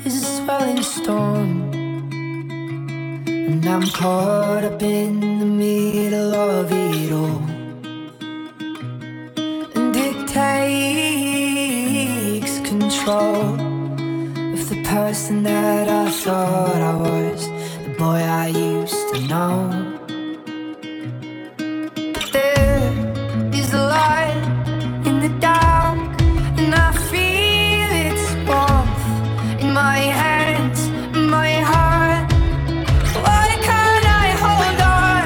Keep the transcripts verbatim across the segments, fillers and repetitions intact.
is a swelling storm, and I'm caught up in the middle of it all. And it takes control of the person that I thought I was, the boy I used to know. But there is a light in the dark, and I feel its warmth in my hands, my heart. Why can't I hold on?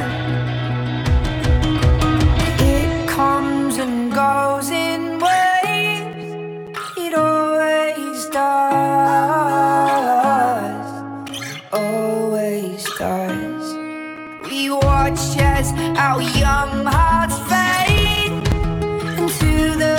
It comes and goes in waves, it always does, always does. We watch as our young hearts fade into the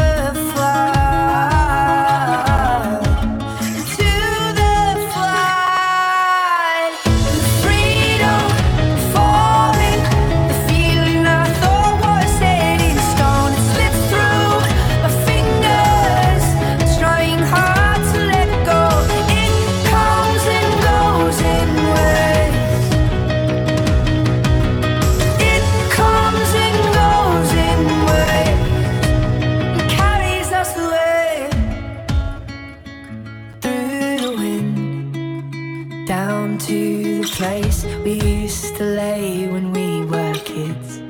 flood, into the flood. The freedom falling, the feeling I thought was set in stone. It slips through my fingers, trying hard to let go. It comes and goes in waves. It comes and goes in waves, and carries us away through the wind, down to the place we used to lay when we were kids.